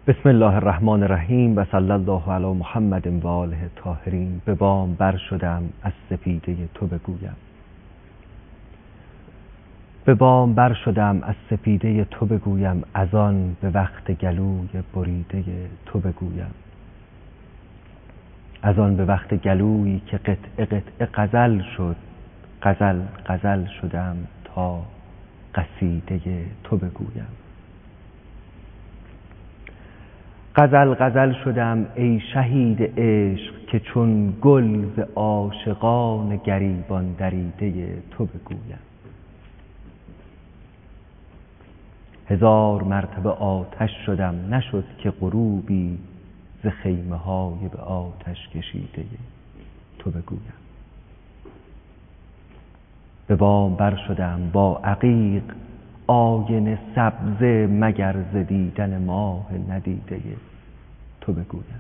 بسم الله الرحمن الرحیم و صلی الله علی محمد و آله الطاهرین. به بام بر شدم از سپیده تو بگویم، به بام بر شدم از سپیده تو بگویم، از آن به وقت گلوی بریده تو بگویم، از آن به وقت گلویی که قطعه قطعه غزل شد، غزل غزل شدم تا قصیده تو بگویم. غزل غزل شدم ای شهید عشق، که چون گل ز عاشقان گریبان دریده تو بگویم. هزار مرتبه آتش شدم، نشد که غروبی ز خیمه های به آتش کشیده تو بگویم. به بام بر شدم با عقیق آینه سبزه، مگر ز دیدن ماه ندیده تو بگویم.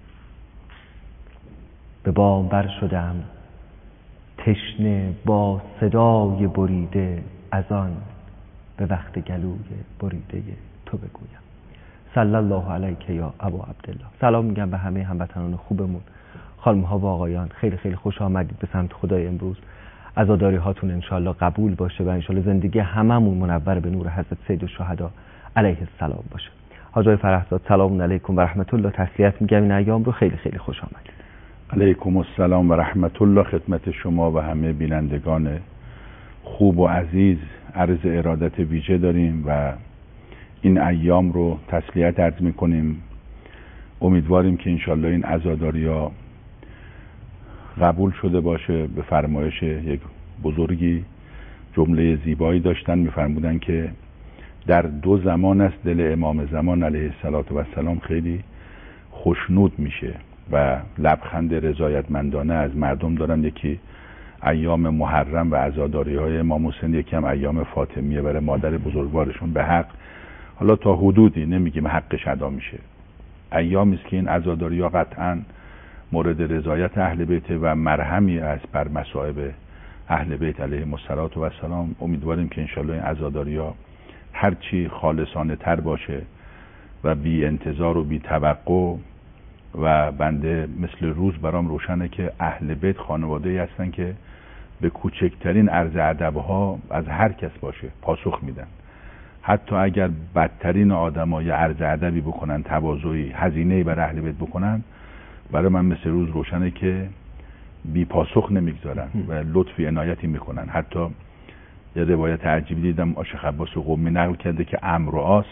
به بام بر شدم تشنه با صدای بریده، از آن به وقت گلوی بریده تو بگویم. صلی الله علیک یا ابا عبدالله. سلام میگم به همه هموطنان خوبمون، خانم ها و آقایان. خیلی خیلی خوش آمدید به سمت خدای. امروز عزاداری هاتون انشالله قبول باشه و انشالله زندگی هممون منور به نور حضرت سید الشهدا علیه السلام باشه. حاج آقای فرحزاد سلام علیکم و رحمت الله. تسلیت میگم این ایام رو. خیلی خیلی خوش آمدید. علیکم السلام و رحمت الله خدمت شما و همه بینندگان خوب و عزیز. عرض ارادت ویژه داریم و این ایام رو تسلیت عرض میکنیم. امیدواریم که انشالله این عزاداری ها قبول شده باشه. به فرمایش یک بزرگی جمله زیبایی داشتن، میفرمودن که در دو زمان است دل امام زمان علیه السلام خیلی خوشنود میشه و لبخند رضایتمندانه از مردم دارن. یکی ایام محرم و عزاداری های امام حسین، یکی هم ایام فاطمیه برای مادر بزرگوارشون. به حق، حالا تا حدودی نمیگیم حقش ادا میشه، ایامی است که این عزاداری ها قطعاً مورد رضایت اهل بیت و مرهمی است بر مصائب اهل بیت علیهم السلام. امیدواریم که انشالله این عزاداری ها هرچی خالصانه تر باشه و بی انتظار و بی توقع. و بنده مثل روز برام روشنه که اهل بیت خانواده‌ای هستن که به کوچکترین عرض ادب ها از هر کس باشه پاسخ میدن. حتی اگر بدترین آدمای عرض ادبی بکنن، تواضعی، هزینه‌ای برای اهل بیت بکنن، برای من مثل روز روشنه که بی پاسخ نمیگذارن و لطفی عنایتی میکنن. حتی یه روایت عجیبی دیدم شیخ عباس قمی نقل کرده که عمرو و عاص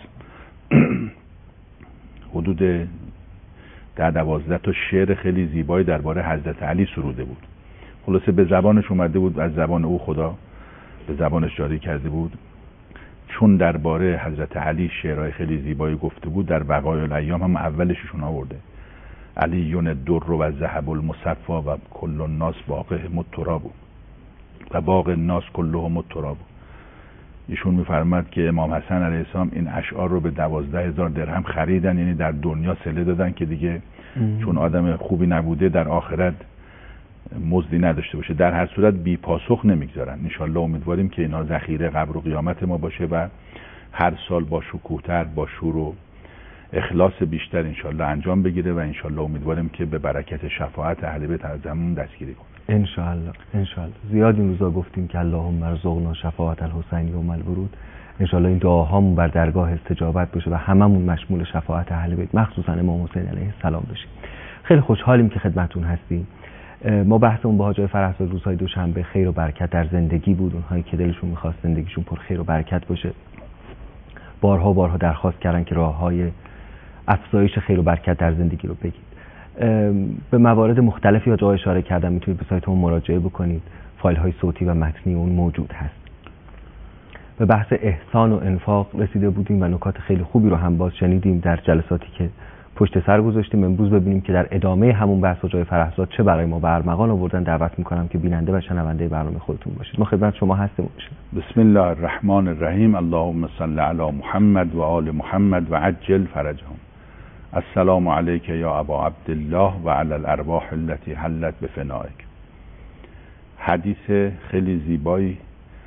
حدود 10-12 تا شعر خیلی زیبایی درباره حضرت علی سروده بود. خلاصه به زبانش اومده بود، از زبان او خدا به زبانش جاری کرده بود. چون درباره حضرت علی شعرهای خیلی زیبایی گفته بود، در بقای الایام هم اولششون آورده: علیون الدر و ذهب المصفا و کل الناس باقهم التراب و باقی الناس کلهم التراب. ایشون میفرماد که امام حسن علیه السلام این اشعار رو به 12,000 درهم خریدن، یعنی در دنیا صله دادن که دیگه چون آدم خوبی نبوده در آخرت مزدی نداشته باشه. در هر صورت بی پاسخ نمیگذارن. انشالله امیدواریم که اینا ذخیره قبر و قیامت ما باشه و هر سال با شکوه‌تر، با شور و اخلاص بیشتر انشالله انجام بگیره و انشالله امیدواریم که به برکت شفاعت اهل بیت از همون دستگیری کنه. انشالله انشالله. زیاد این روزا گفتیم که اللهم ارزقنا شفاعت الحسین یوم الورود. انشالله این دعاهامون بر درگاه استجابت بشه و هممون مشمول شفاعت اهل بیت مخصوصا امام حسین علیه السلام بشیم. خیلی خوشحالیم که خدمتتون هستیم. ما بحثمون با حاج آقای فرحزاد روزهای دوشنبه خیر و برکت در زندگی بود. اونهایی که دلشون می‌خواست زندگیشون پر خیر و برکت باشه بارها درخواست کردن که راه‌های افزایش خیر و برکت در زندگی رو بگید. به موارد مختلفی جا اشاره کردم، میتونید به سایتمون مراجعه بکنید. فایل‌های صوتی و متنی اون موجود هست. به بحث احسان و انفاق رسیده بودیم و نکات خیلی خوبی رو هم باز شنیدیم در جلساتی که پشت سر گذاشتیم. امروز ببینیم که در ادامه همون بحث جای فرحزاد چه برای ما به ارمغان آوردن. دعوت میکنم که بیننده و شنونده برنامه خودتون باشید. ما خدمت شما هستیم. بسم الله الرحمن الرحیم. اللهم صل علی محمد و آل محمد و عجل فرجهم. السلام علیک یا ابا عبدالله و علی الارواح التي حلت بفنائک. حدیث خیلی زیبایی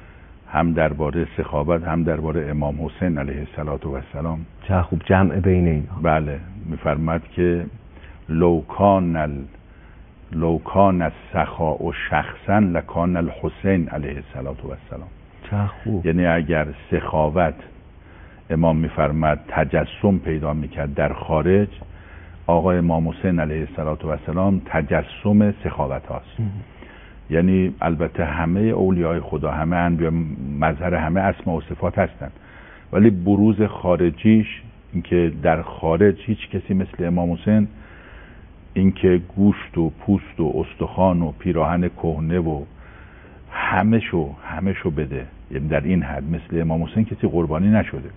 هم درباره سخاوت هم درباره امام حسین علیه السلام. چه خوب جمع بین اینها. بله، میفرماد که لو کان السخاء شخصا لکان الحسین علیه السلام. چه خوب. یعنی اگر سخاوت، امام میفرماد، تجسم پیدا میکرد در خارج، آقای امام حسین علیه السلام تجسم سخاوت هاست. یعنی البته همه اولیاء خدا، همه انبیا مظهر همه اسما و صفات هستند، ولی بروز خارجیش، اینکه در خارج هیچ کسی مثل امام حسین، اینکه گوشت و پوست و استخوان و پیراهن کهنه و همه شو بده، یعنی در این حد مثل امام حسین کسی قربانی نشده.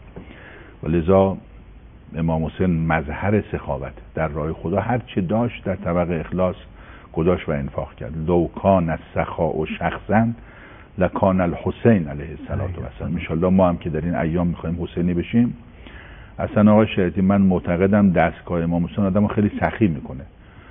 ولذا امام حسین مظهر سخاوت در راه خدا، هر چه داشت در طبق اخلاص گذاشت و انفاق کرد. لو کان السخاء شخصا لکان الحسین علیه السلام. ان شاءالله ما هم که در این ایام میخوایم حسینی بشیم. اصلا آقای شریعتی، من معتقدم دستگاه امام حسین آدمو خیلی سخی میکنه.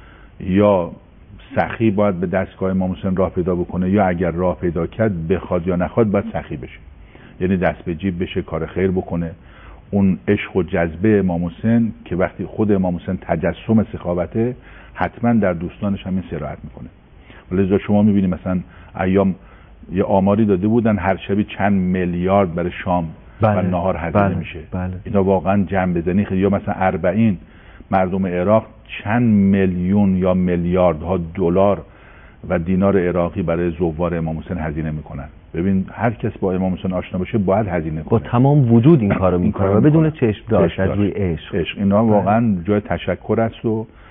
یا سخی باید به دستگاه امام حسین راه پیدا بکنه، یا اگر راه پیدا کرد بخواد یا نخواد باید سخی بشه، یعنی دست به جیب بشه، کار خیر بکنه. اون عشق و جذبه امام حسین که وقتی خود امام حسین تجسم سخاوته، حتما در دوستانش همین سرایت میکنه. ولذا شما میبینید مثلا ایام یه آماری داده بودن هر شبی چند میلیارد برای شام و نهار هزینه میشه. اینا واقعا جمع بزنی خیلی. یا مثلا 40 مردم عراق چند میلیون یا میلیاردها دلار و دینار عراقی برای زوار امام حسین هزینه میکنن. ببین هر کس با امام حسین آشنا باشه باید هزینه کنه، با تمام وجود این کارو میکنه و بدون چشم داشت از روی عشق. اینا واقعا جای تشکر است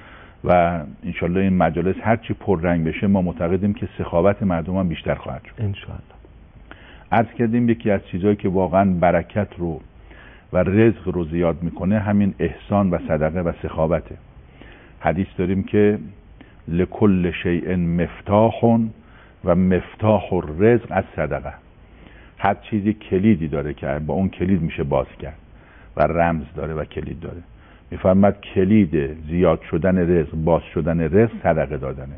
و انشالله این مجالس هرچی پررنگ بشه ما معتقدیم که سخاوت مردم هم بیشتر خواهد شد انشالله. عرض کردیم یکی از چیزایی که واقعا برکت رو و رزق رو زیاد میکنه همین احسان و صدقه و سخاوته. حدیث داریم که لکل شیء مفتاح و مفتاح الرزق از صدقه. هر چیزی کلیدی داره که با اون کلید میشه باز کرد و رمز داره و کلید داره. میفرماد کلید زیاد شدن رزق، باز شدن رزق، صدقه دادنه.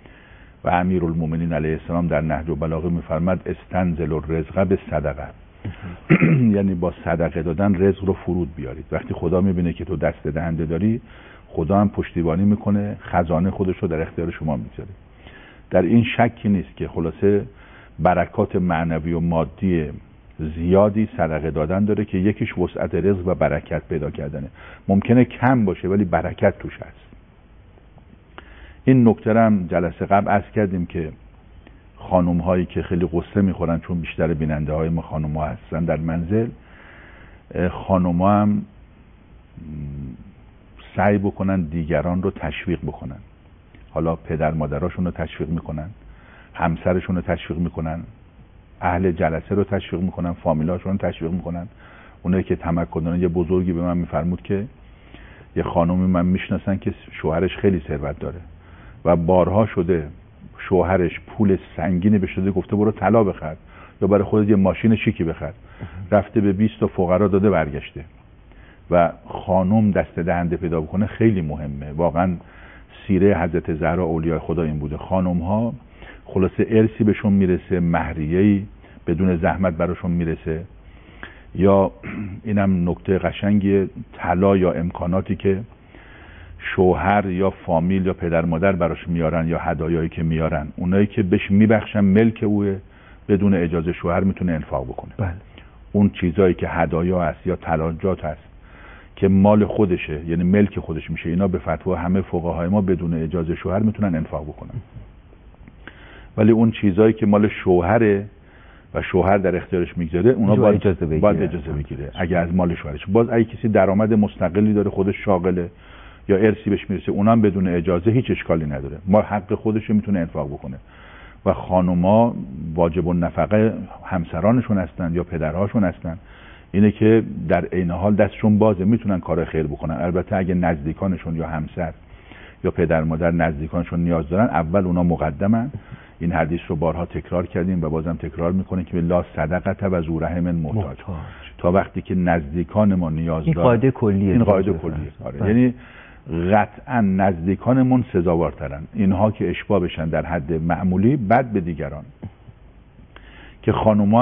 و امیرالمومنین علیه السلام در نهج البلاغه میفرماد استنزل الرزق بالصدقه. یعنی با صدقه دادن رزق رو فرود بیارید. وقتی خدا میبینه که تو دست دهنده داری، خدا هم پشتیبانی میکنه، خزانه خودش رو در اختیار شما میذاره. در این شکی نیست که خلاصه برکات معنوی و مادی زیادی صدقه دادن داره که یکیش وسعت رزق و برکت پیدا کردنه. ممکنه کم باشه ولی برکت توش هست. این نکته هم جلسه قبل عرض کردیم که خانم هایی که خیلی قصه میخورن، چون بیشتر بیننده های ما خانم ها هستن در منزل، خانم ها هم سعی بکنن دیگران رو تشویق بکنن. حالا پدر مادراشون رو تشویق میکنن، همسرشون رو تشویق میکنن، اهل جلسه رو تشویق میکنن، فامیلاشون رو تشویق میکنن. اونایی که تمکن دارن، یه بزرگی به من میفرمود که یه خانومی من میشناسن که شوهرش خیلی ثروت داره و بارها شده شوهرش پول سنگینی بهش داده، گفته برو طلا بخر یا برای خودت یه ماشین شیکی بخر، رفته به 20 تا فقرا داده برگشته. و خانم دست دهنده پیدا بکنه خیلی مهمه. واقعا سیره حضرت زهرا اولیاء خدا این بوده. خانم ها خلاصه ارثی بهشون میرسه، مهریه‌ای بدون زحمت براشون میرسه. یا اینم نکته قشنگیه، طلا یا امکاناتی که شوهر یا فامیل یا پدر مادر براش میارن یا هدایایی که میارن، اونایی که بهش میبخشن ملک اوه، بدون اجازه شوهر میتونه انفاق بکنه. بله. اون چیزایی که هدایا هست یا طلایات هست که مال خودشه، یعنی ملک خودش میشه، اینا به فتوا همه فقهای ما بدون اجازه شوهر میتونن انفاق بکنن. ولی اون چیزایی که مال شوهره و شوهر در اختیارش میگذاره، اونا باید اجازه بگیره اگه از مال شوهرش. باز اگه کسی درآمد مستقلی داره، خودش شاغله یا ارثی بهش میرسه، اونم بدون اجازه هیچ اشکالی نداره، ما حق خودش میتونه انفاق بکنه. و خانوما واجب النفقه همسرانشون هستن یا پدرهاشون هستن، اینه که در عین حال دستشون بازه، میتونن کار خیر بکنن. البته اگه نزدیکانشون یا همسر یا پدر مادر نزدیکانشون نیاز دارن، اول اونا مقدمن. این حدیث رو بارها تکرار کردیم و بازم تکرار میکنه که لا صدقت و ذو رحم محتاج. تا وقتی که نزدیکان ما نیاز دارن، این قاعده کلیه. این قاعده کلیه. آره. یعنی قطعا نزدیکانمون سزاوارترن. اینها که اشباع بشن در حد معمولی، بعد به دیگران. که خانوما هم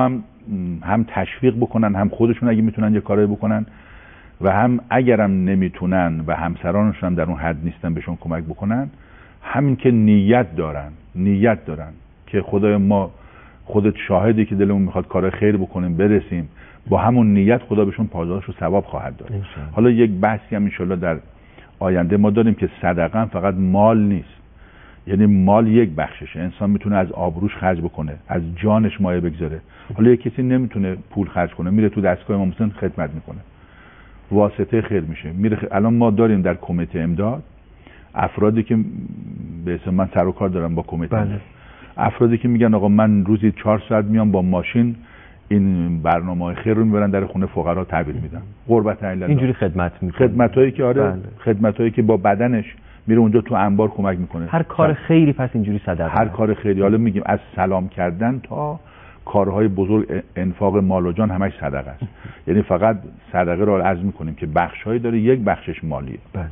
هم تشویق بکنن، هم خودشون اگه میتونن یه کاری بکنن و هم اگرم نمیتونن و همسرانشون هم در اون حد نیستن بهشون کمک بکنن. همین که نیت دارن که خدای ما خودت شاهدی که دلمون میخواد کار خیر بکنیم برسیم، با همون نیت خدا بهشون پاداش و ثواب خواهد داد. حالا یک بحثی هم انشالله در آینده ما داریم که صدقه هم فقط مال نیست، یعنی مال یک بخششه، انسان میتونه از آبروش خرج بکنه، از جانش مایه بگذاره. حالا یک کسی نمیتونه پول خرج کنه، میره تو دستگاه امام حسین خدمت میکنه، واسطه خیر میشه، میره الان ما داریم در کمیته امداد افرادی که به اسم من سر و کار دارم با کمیته بله. افرادی که میگن آقا من روزی 4 ساعت میام با ماشین این برنامه‌های خیر رو میبرن در خونه فقرا تحویل میدن. قربت الله اینجوری خدمت میکنه. خدمتایی که آره بله. خدمتایی که با بدنش میره اونجا تو انبار کمک میکنه. هر کار خیری پس اینجوری صدقه. هر کار خیری، حالا میگیم از سلام کردن تا کارهای بزرگ، انفاق مال و جان همش صدقه است. یعنی فقط صدقه رو عرض میکنیم که بخشایی داره، یک بخشش مالیه. بله.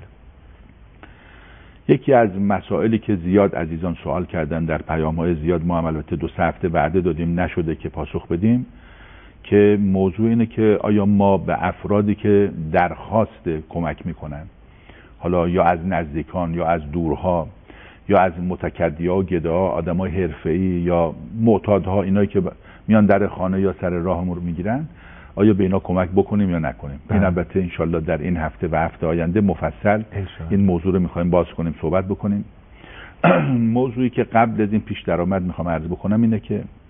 یکی از مسائلی که زیاد عزیزان سوال کردن در پیام‌های زیاد، ما هم البته 2 هفته وعده دادیم نشده که پاسخ بدیم، که موضوع اینه که آیا ما به افرادی که درخواست کمک میکنن، حالا یا از نزدیکان یا از دورها یا از متکدی‌ها و گداها، آدمای حرفه‌ای یا معتادها، اینایی که میان در خانه یا سر راهمون رو میگیرن، آیا به اینا کمک بکنیم یا نکنیم؟ این البته انشالله در این هفته و هفته آینده مفصل این موضوع رو میخوایم باز کنیم، صحبت بکنیم. موضوعی که قبل از این پیش درآمد میخوام عرض بکنم اینه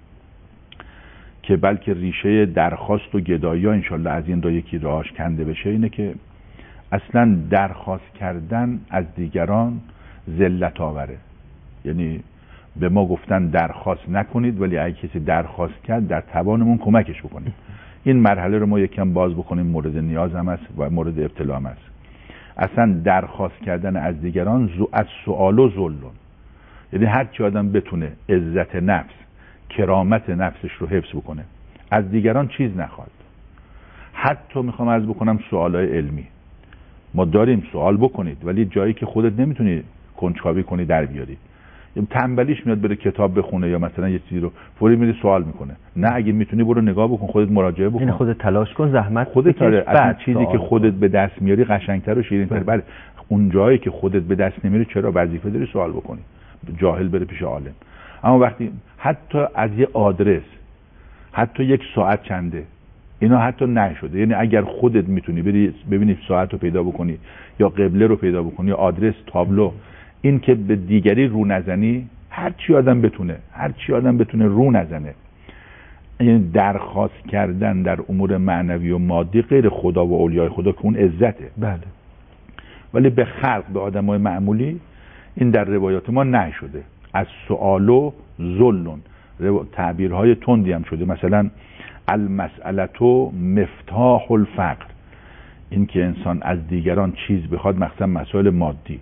که بلکه ریشه درخواست و گدایی ها انشالله از این یکی راهش کنده بشه، اینه که اصلا درخواست کردن از دیگران ذلت آوره. یعنی به ما گفتن درخواست نکنید، ولی اگه کسی درخواست کرد در توانمون کمکش بکنیم. این مرحله رو ما یکم باز بکنیم، مورد نیاز هم است و مورد ابتلا هم است. اصلا درخواست کردن از دیگران از سؤال و ذلون، یعنی هر چی آدم بتونه عزت نفس، کرامت نفسش رو حفظ بکنه، از دیگران چیز نخواد. حتی میخوام عرض بکنم سوالای علمی ما داریم، سوال بکنید، ولی جایی که خودت نمیتونی کنجکاوی کنی در بیاری، تنبلیش میاد بره کتاب بخونه یا مثلا یه چیزی رو فوری میری سوال میکنه. نه، اگه میتونی برو نگاه بکن، خودت مراجعه بکن، یعنی خودت تلاش کن، زحمت خودت بکش، از چیزی که خودت به دست میاری قشنگتر و شیرین‌تر. بله، اون جایی که خودت به دست نمیاری چرا وظیفه داری سوال بکنی؟ جاهل بره پیش عالم. اما وقتی حتی از یه آدرس، حتی یک ساعت چنده، اینا حتی نشده، یعنی اگر خودت میتونی بری ببینی ساعت رو پیدا بکنی یا قبله رو پیدا بکنی یا آدرس، تابلو، این که به دیگری رو نزنی، هر چی آدم بتونه رو نزنه. یعنی درخواست کردن در امور معنوی و مادی غیر خدا و اولیای خدا که اون عزته، بله، ولی به خلق، به آدمای معمولی این در روایات ما نشده. از سؤال و ذلون تعبیرهای تندی هم شده، مثلا المسئلة مفتاح الفقر، این که انسان از دیگران چیز بخواد، مثلا مسائل مادی.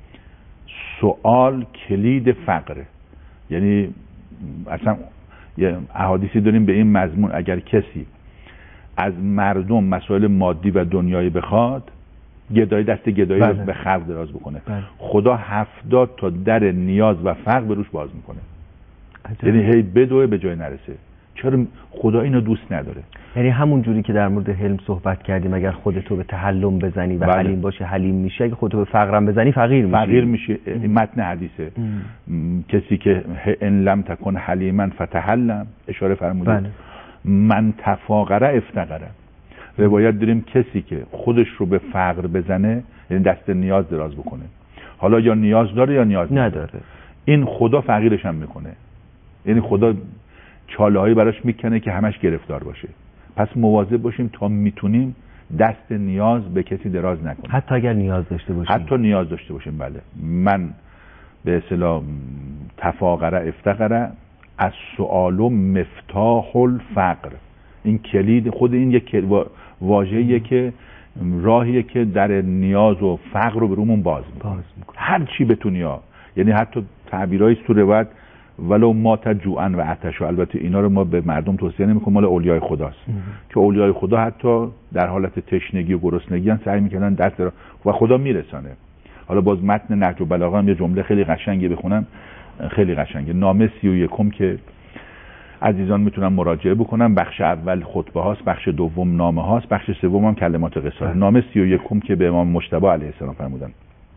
سؤال کلید فقره، یعنی اصلا یه احادیثی داریم به این مضمون، اگر کسی از مردم مسائل مادی و دنیایی بخواد، دست گدایی رو به خلق دراز بکنه، خدا 70 تا در نیاز و فقر به روش باز میکنه. یعنی هی بدوه به جای نرسه. چرا خدا اینو دوست نداره؟ یعنی همون جوری که در مورد حلم صحبت کردیم، اگر خودتو به تحلم بزنی و حلیم باشی حلیم میشی، اگه خودتو به فقرم بزنی فقیر میشی. این متن حدیثه. کسی که ان لم تکن حلیما فتحلم، اشاره فرمودید. من تفاقره افتقره. روایت داریم کسی که خودش رو به فقر بزنه، یعنی دست نیاز دراز بکنه، حالا یا نیاز داره یا نیاز نداره، این خدا فقیرش هم میکنه. یعنی خدا چاله‌هایی براش میکنه که همش گرفتار باشه. پس مواظب باشیم تا میتونیم دست نیاز به کسی دراز نکنیم، حتی اگر نیاز داشته باشیم. بله، من به اصطلاح تفاقره افتقره، از سؤال مفتاح الفقر، این کلید، خود این یک واژه‌ایه که راهیه که در نیاز و فقر رو به رومون باز میکنه. هر چی بتونی ها. یعنی حتی تعبیرهای تو روایت ولو مات جوعا و عطش، البته اینا رو ما به مردم توصیه نمی‌کنیم، مال اولیای خداست که اولیای خدا حتی در حالت تشنگی و گرسنگی هم سعی می‌کنن دست و خدا میرسانه. حالا باز متن نهج البلاغه هم یه جمله خیلی قشنگی بخونم، خیلی قشنگه. نامه 31 که عزیزان میتونن مراجعه بکنن. بخش اول خطبه هاست، بخش دوم نامه هاست، بخش سوم هم کلمات قصار. نامه 31 که به امام مجتبی علیه السلام فرمودن،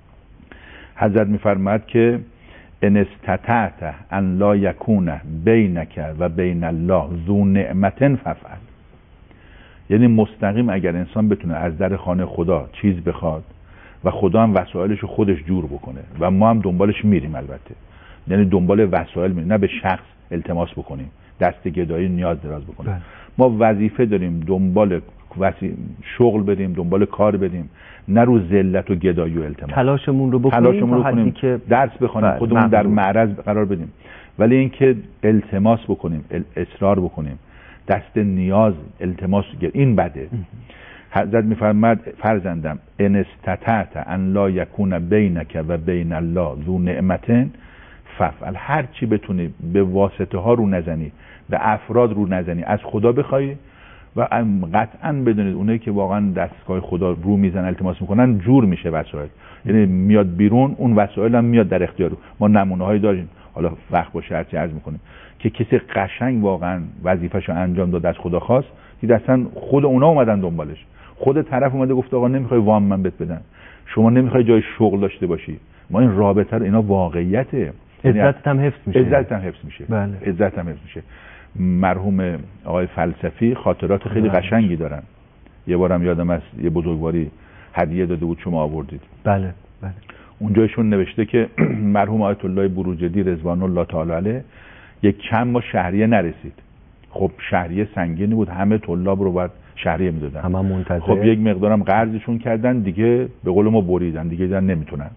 حضرت میفرماید که ان استطعت ان لا یکون بینک و بین الله ذو نعمت فافعل. یعنی مستقیم اگر انسان بتونه از در خانه خدا چیز بخواد و خدا هم وسایلش خودش جور بکنه و ما هم دنبالش میریم، البته یعنی دنبال وسایل میریم، نه به شخص التماس بکنیم، دست گدایی نیاز دراز بکنیم. ما وظیفه داریم دنبال شغل بریم، دنبال کار بریم، نه رو ذلت و گدایی و التماس. تلاشمون رو بکنیم که درس بخونیم، خودمون در معرض قرار بدیم. ولی اینکه التماس بکنیم، اصرار بکنیم، دست نیاز التماس، این بده. حضرت میفرماد فرزندم ان استطعت ان لا یکون بینک و بین الله ذو نعمت فافعل. هر چی بتونی به واسطه ها رو نزنی، به افراد رو نزنی، از خدا بخوای و قطعا بدونید اونایی که واقعا دستگاه خدا رو میزنن التماس میکنن جور میشه وسایل، یعنی میاد بیرون، اون وسایل هم میاد در اختیار. ما نمونه هایی داریم، حالا وقت باشه هرچی عرض میکنیم که کسی قشنگ واقعا وظیفه‌شو انجام داد، از خدا خواست، که اصلا خود اونا اومدن دنبالش. خود طرف اومده گفت آقا نمیخوای وام من بهت بدن، شما نمیخوای جای شغل داشته باشی، ما این رابطه رو، اینا واقعیته. عزت هم حفظ میشه. عزت هم حفظ میشه. بله. عزت هم حفظ میشه. مرحوم آقای فلسفی خاطرات خیلی قشنگی دارن. یه بارم یادم است یه بزرگواری هدیه داده بود، شما آوردید. بله بله. اونجایشون نوشته که مرحوم آیت الله بروجردی رضوان الله تعالی علیه یک چند ماه شهریه نرسید. خب شهریه سنگینی بود، همه طلاب رو باید شهریه میدادن، همه منتظر. خب یک مقدارم قرضشون کردن دیگه، به قول ما بریدن دیگه، دیدن نمیتونن.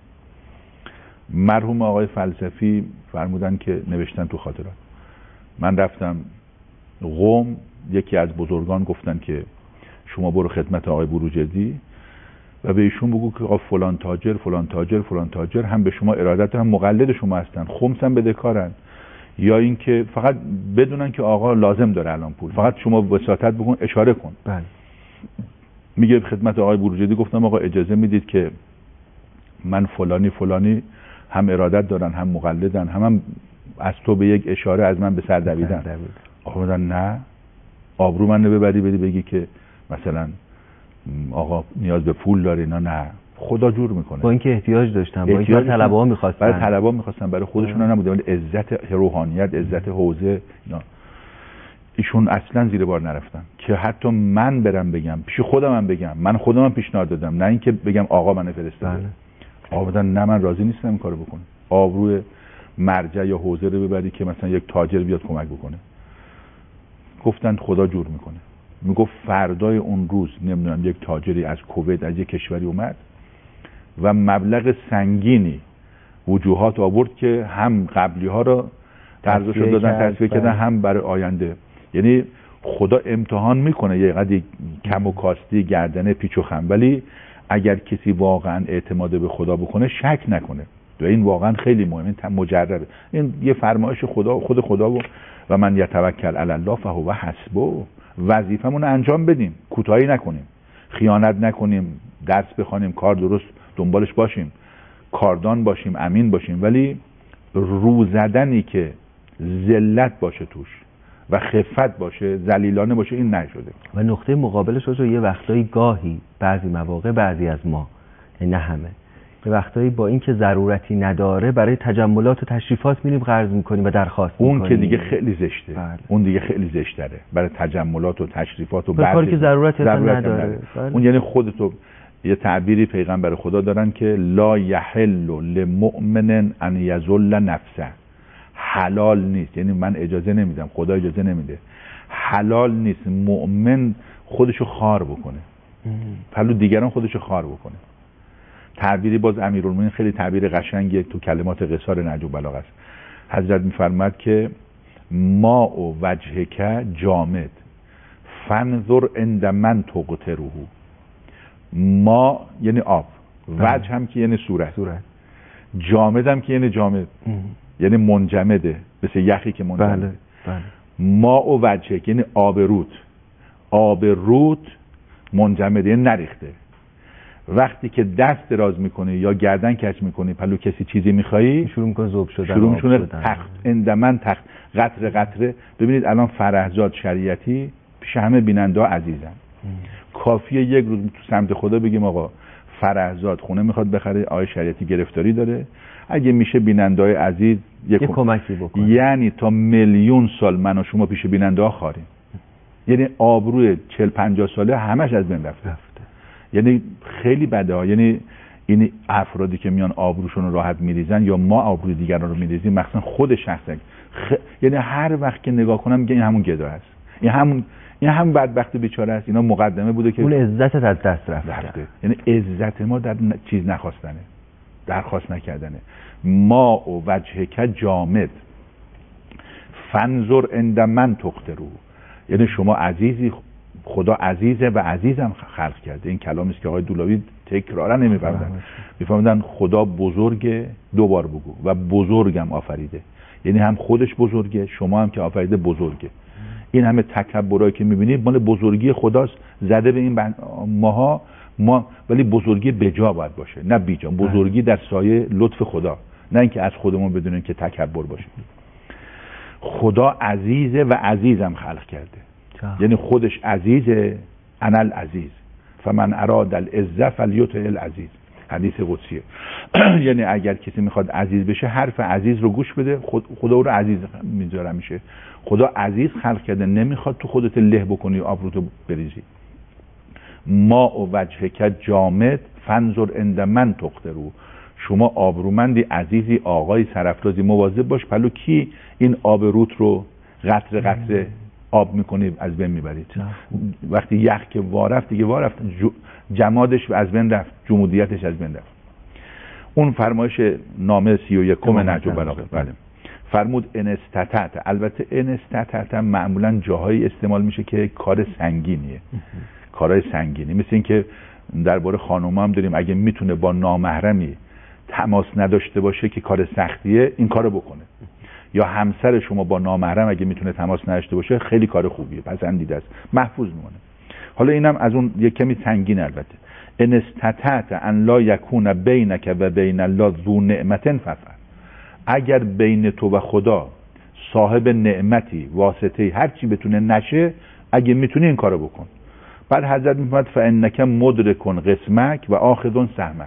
مرحوم آقای فلسفی فرمودن که نوشتن تو خاطرات، من رفتم قم، یکی از بزرگان گفتن که شما برو خدمت آقای بروجردی و به ایشون بگو که آقا فلان تاجر فلان تاجر فلان تاجر هم به شما ارادت، هم مقلد شما هستن، خمس هم بدهکارن، یا اینکه فقط بدونن که آقا لازم داره الان پول، فقط شما وساطت بکن، اشاره کن. بله. میگه خدمت آقای بروجردی گفتم آقا اجازه میدید که من فلانی فلانی هم ارادت دارن، هم مقلدن، هم از تو به یک اشاره از من به سر دویدن. آقا میگن نه، آبرو من ببری بدی بگی که مثلا آقا نیاز به پول داره. نه، خدا جور میکنه. با اینکه احتیاج داشتن، با اینکه طلبه‌ها می‌خواستن، برای طلبه‌ها می‌خواستن، برای خودشون نبوده، ولی عزت روحانیت، عزت حوزه، ایشون اصلا زیر بار نرفتن که حتی من برم بگم، پیش خودم هم بگم، من خودم هم پیشنهاد دادم، نه اینکه بگم آقا منو فرستاده. آقا بدن نه، من راضی نیستم این کارو بکنم. آبروی مرجع یا حوزه رو ببری که مثلا یک تاجر بیاد کمک بکنه. گفتن خدا جور میکنه. میگفت فردای اون روز نمیدونم یک تاجری از کویت از یک کشوری اومد و مبلغ سنگینی وجوهات آورد که هم قبلی ها رو قرضشو دادن، تصفیه کردن، هم برای آینده. یعنی خدا امتحان میکنه، یه قدری کم و کاستی، گردنه، پیچ و خم، ولی اگر کسی واقعا اعتماد به خدا بکنه شک نکنه. و این واقعا خیلی مهمه، این مجربه، این یه فرمایش خدا، خود خدا و من یتوکل علی الله فهو حسبه. وظیفمون رو انجام بدیم، کوتاهی نکنیم، خیانت نکنیم، درس بخونیم، کار درست دنبالش باشیم، کاردان باشیم، امین باشیم، ولی رو زدنی که ذلت باشه توش و خفت باشه، ذلیلانه باشه، این نشده. و نقطه مقابلش رو یه وقتایی گاهی بعضی مواقع بعضی از ما، نه همه، یه وقتایی با اینکه ضرورتی نداره برای تجملات و تشریفات میریم قرض میکنیم و درخواست میکنیم. اون که دیگه خیلی زشته. بله. اون دیگه خیلی زشتره برای تجملات و تشریفات و کاری که ضرورت نداره. بله. اون یعنی خودتو، یه تعبیری پیغمبر خدا دارن که لا یحل لمؤمن ان یذل نفسه. حلال نیست، یعنی من اجازه نمیدم، خدا اجازه نمیده، حلال نیست مؤمن خودشو خار بکنه، پلو دیگران خودشو خار بکنه. تعبیری باز امیرالمومنین خیلی تعبیر قشنگی تو کلمات قصار نهج البلاغه است. حضرت میفرماد که ما و وجهک جامد فنظر عند من تقتره. ما یعنی آب، وجه هم که یعنی صورت، جامد هم که یعنی جامد، یعنی منجمده، مثل یخی که منجمده. بله. ما و وجهک یعنی آب رود، آب رود منجمده یعنی نریخته، وقتی که دست دراز میکنی یا گردن کج میکنی پلو کسی چیزی میخوایی شروع میکنه ذوب شدن، شروع میکنه تخت اندمن تخت قطره قطره. ببینید الان فرهزاد شریعتی پیش همه بیننده ها عزیزن. کافیه یک روز تو سمت خدا بگیم آقا فرهزاد خونه میخواد بخره، آقای شریعتی گرفتاری داره، اگه میشه بیننده های عزیز یک کمکی بکنه. یعنی تا میلیون سال من و شما پیش بیننده ها خاریم. یعنی آبروی 40-50 ساله همش از بین رفته. یعنی خیلی بده ها. یعنی این افرادی که میان آبروشون رو راحت میریزن یا ما آبروی دیگران رو میریزیم، مثلا خود شخصا یعنی هر وقت که نگاه کنم میگه این همون گدا است، این هم بدبخت بیچاره است. اینا مقدمه بوده که اون عزت از دست رفته. یعنی عزت ما در چیز نخواستنه، درخواست نکردنه. ما و وجهک جامد فنظر عند من تقترو. یعنی شما عزیزی، خدا عزیزه و عزیزم خلق کرده. این کلامی است که آقای دولاوی تکرارا نمیفهمدن. میفهمدن خدا بزرگه، دوبار بگو، و بزرگم آفریده. یعنی هم خودش بزرگه، شما هم که آفریده بزرگه. این همه تکبرایی که میبینید مال بزرگی خداست زده به این ما، ولی بزرگی بجا باید باشه نه بیجا. بزرگی در سایه لطف خدا، نه اینکه از خودمون بدونیم که تکبر باشه. خدا عزیزه و عزیزم خلق کرده. یعنی خودش عزیزه، انا العزیز فمن اراد العزة فلیطع العزیز، حدیث قدسیه. یعنی اگر کسی میخواد عزیز بشه حرف عزیز رو گوش بده، خدا او رو عزیز میذاره. میشه خدا عزیز خلق کرده، نمیخواد تو خودت له بکنی آبروتو بریزی. ما و وجهک جامد فنظر عند من تقترو. شما آبرومندی، عزیزی، آقای سرافرازی، مواظب باش پلو کی این آب رود رو قطره قطره آب میکنی از بین میبرید. وقتی یخ که وارفت دیگه وارفت، جمادش از بین رفت، جمودیتش از بین رفت. اون فرمایش نامه 31 نهج البلاغه. بله فرمود ان استطعت. البته ان استطعت معمولا جاهایی استعمال میشه که کار سنگینیه، کارهای سنگینی. مثل این که درباره خانوما هم داریم اگه میتونه با نامحرمی تماس نداشته باشه که کار سختیه، این کارو بکنه. یا همسر شما با نامحرم اگه میتونه تماس نداشته باشه خیلی کار خوبیه، پسندیده است، محفوظ میمونه. حالا اینم از اون یک کمی سنگین. البته ان استطعت ان لا یکون بینک و بین الله ذو نعمت ففعل. اگر بین تو و خدا صاحب نعمتی، واسطه، هر چی بتونه نشه، اگه میتونی این کارو بکن. بعد حضرت میفرماد فانک مدرکن قسمک و آخذ سهمک.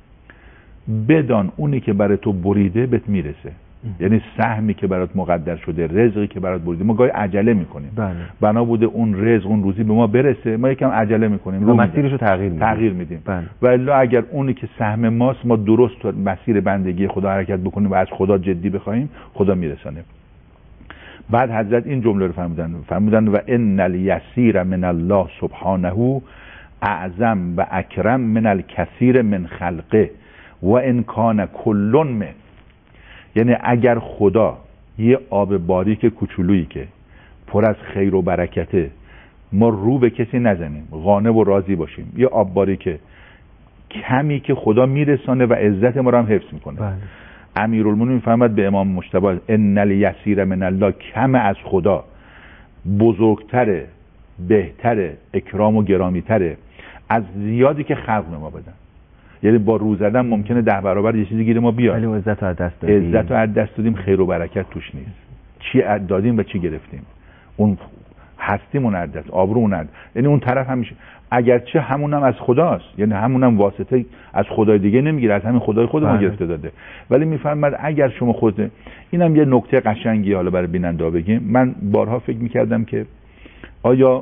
بدان اونی که برای تو بریده بهت میرسه. یعنی سهمی که برات مقدر شده، رزقی که برات بریده. ما گاهی عجله میکنیم، بنا بوده اون رزق، اون روزی به ما برسه، ما یکم عجله میکنیم، مسیرشو تغییر میدیم. و الا اگر اونی که سهم ماست، ما درست مسیر بندگی خدا حرکت بکنیم و از خدا جدی بخوایم، خدا میرسانه. بعد حضرت این جمله رو فرمودن و ان الیسیر من الله سبحانه اعظم و اکرم من الکثیر من خلقه و ان کان کل من. یعنی اگر خدا یه آب باریک کوچولویی که پر از خیر و برکته، ما رو به کسی نزنیم، قانع و راضی باشیم، یه آب باریک کمی که خدا میرسانه و عزت ما رو هم حفظ میکنه. امیرالمومنین میفرماد به امام مجتبی ان الیسیر من الله، کم از خدا بزرگتره، بهتره، اکرام و گرامیتره از زیادی که خلق ما بدن. یعنی با رو زدن ممکنه 10 برابر یه چیزی گیر ما بیاد، ولی عزت رو از دست دادیم. عزت رو از دست دادیم، خیر و برکت توش نیست. چی دادیم و چی گرفتیم؟ اون هستیمون از دست، آبرومون از، یعنی اون طرف همیشه اگرچه همونم از خداست، یعنی همونم واسطه از خدای دیگه نمیگیره، از همین خدای خودمون گرفته داده. ولی میفرماد اگر شما خودت، اینم یه نکته قشنگی حالا برای بیننده بگیم. من بارها فکر میکردم که آیا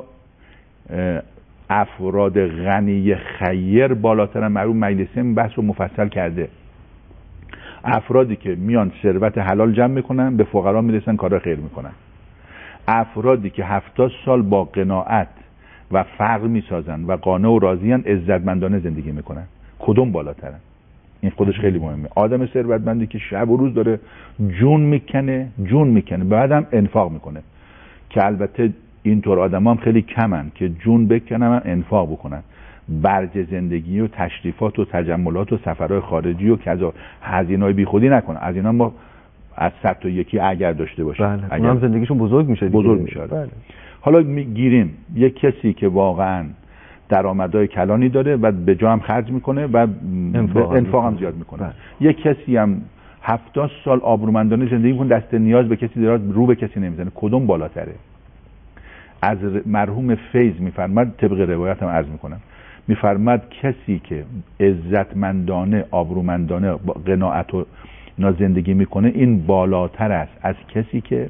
افراد غنی خیر بالاترن؟ معلوم مجلسی این بحث رو مفصل کرده. افرادی که میان ثروت حلال جمع میکنن، به فقرا میرسن، کارا خیر میکنن. افرادی که 70 سال با قناعت و فقر میسازن و قانع و راضیان، عزتمندانه زندگی میکنن. کدوم بالاترن؟ این خودش خیلی مهمه. آدم ثروتمندی که شب و روز داره جون میکنه بعدم انفاق میکنه، که البته اینطور آدم هم خیلی کمن که جون بکنن و انفاق بکنن. برج زندگی و تشریفات و تجملات و سفرهای خارجی و کذا هزینه‌های بی خودی نکنن. از اینا ما از 100 تا یکی اگر داشته باشیم، اگر هم زندگیشون بزرگ میشه. بله. حالا گیریم یک کسی که واقعا درآمدهای کلانی داره و به جا هم خرج میکنه و انفاق هم زیاد میکنه. یک کسی هم 70 سال آبرومندانه زندگی میکنه، دست نیاز به کسی داره، رو به کسی نمیزنه. کدوم بالاتره؟ از مرحوم فیض میفرماد، طبق روایت هم عرض میکنم، میفرماد کسی که عزتمندانه آبرومندانه با قناعت و زندگی میکنه این بالاتر است از کسی که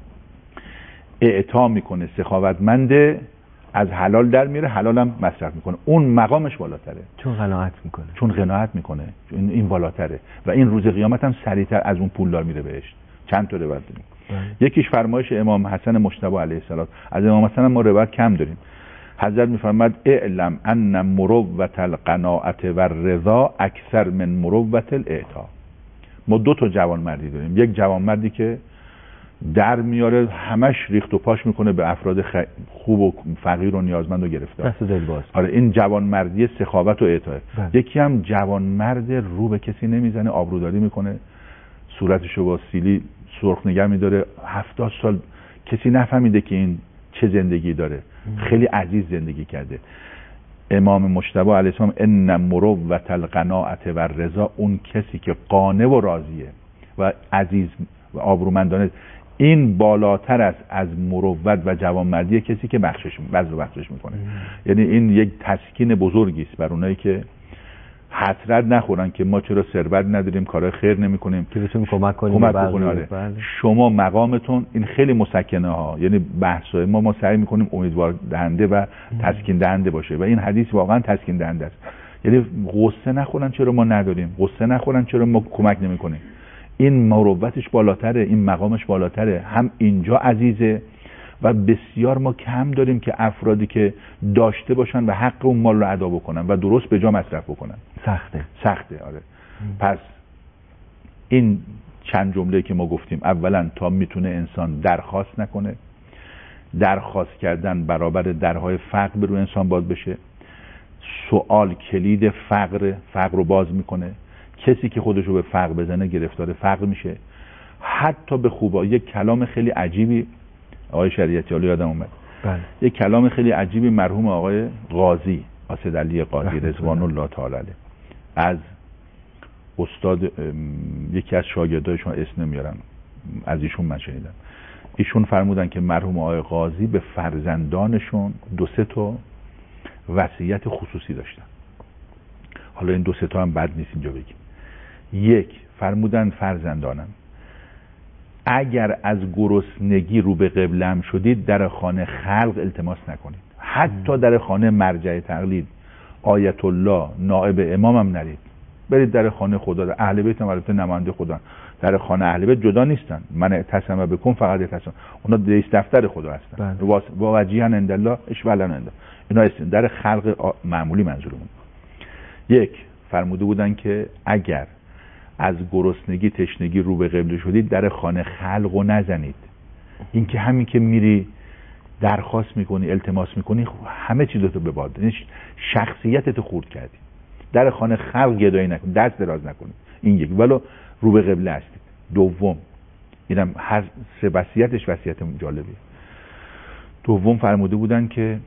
اعطا میکنه، سخاوتمنده، از حلال در میره، حلال هم مصرف میکنه. اون مقامش بالاتره، چون قناعت میکنه. این بالاتره و این روز قیامت هم سریعتر از اون پولدار میره بهشت. چند تا روایت داریم. یکیش فرمایش امام حسن مجتبی علیه السلام. از امام حسن ما روایت کم داریم. حضرت میفرماد اعلم ان مروت القناعت و الرضا اکثر من مروت الاعطا. ما 2 تا جوانمردی داریم. یک جوانمردی که در میاره، همش ریخت و پاش میکنه به افراد خوب و فقیر و نیازمند و گرفتار. دست دل باز. آره، این جوانمردی سخاوت و اعطا. یکی هم جوانمرد رو به کسی نمیزنه، آبروداری میکنه، صورتشو با سیلی سرخ نگه میداره، 70 سال کسی نفهمیده که این چه زندگی داره. خیلی عزیز زندگی کرده. امام مجتبی علیه السلام ان مروت القناعت و الرضا، اون کسی که قانع و راضیه و عزیز و آبرومندانه، این بالاتر است از مروت و جوانمردی کسی که بخشش میکنه. یعنی این یک تسکین بزرگی است بر اونایی که حسرت نخورن که ما چرا ثروت نداریم، کارهای خیر نمیکنیم، که بتونیم کمک کنیم. آره. شما مقامتون این خیلی مسکنه ها. یعنی بحثای ما سعی میکنیم امیدوار دهنده و تسکین دهنده باشه و این حدیث واقعا تسکین دهنده است. یعنی غصه نخورن چرا ما نداریم، غصه نخورن چرا ما کمک نمیکنیم. این مروتش بالاتره، این مقامش بالاتره، هم اینجا عزیزه و بسیار ما کم داریم که افرادی که داشته باشن و حق اون مال رو ادا بکنن و درست به جا مصرف بکنن. سخته. آره. پس این چند جمله که ما گفتیم، اولا تا میتونه انسان درخواست نکنه، درخواست کردن برابر درهای فقر رو انسان باز بشه. سوال کلید فقر رو باز میکنه. کسی که خودشو به فقر بزنه گرفتار فقر میشه. حتی به خوبا یک کلام خیلی عجیبی آقای شریعتی علی یادم اومد. بله. یک کلام خیلی عجیبی مرحوم آقای قاضی اسدعلی قاضی رضوان الله تعالی علیه از استاد، یکی از شاگردایشون اسم نمیارم، از ایشون من شنیدم. ایشون فرمودن که مرحوم آقای قاضی به فرزندانشون 2-3 تا وصیت خصوصی داشتن. حالا این 2-3 تا هم بد نیست اینجا بگیم. یک، فرمودن فرزندانم اگر از گرسنگی رو به قبله هم شدید در خانه خلق التماس نکنید، حتی در خانه مرجع تقلید آیت الله نائب امام هم نرید، برید در خانه خدا. اهل بیت هم البته نماینده خدا، در خانه اهل بیت جدا نیستن. من اعتصم بکن فقط اعتصم، اونا رئیس دفتر خدا هستن. واجیها عند الله اشوالن عند اینا هستن، در خلق معمولی منظورمون. یک، فرموده بودن که اگر از گرسنگی تشنگی رو به قبله شدید در خانه خلق رو نزنید. این که همین که میری درخواست میکنی التماس میکنی همه چیزتو به باد، شخصیتتو خورد کردی. در خانه خلق گدایی نکنید، دست دراز نکنید. این یک، ولو رو به قبله هستید. دوم، اینم هر سه وصیتش وصیت جالبیه. دوم فرموده بودن که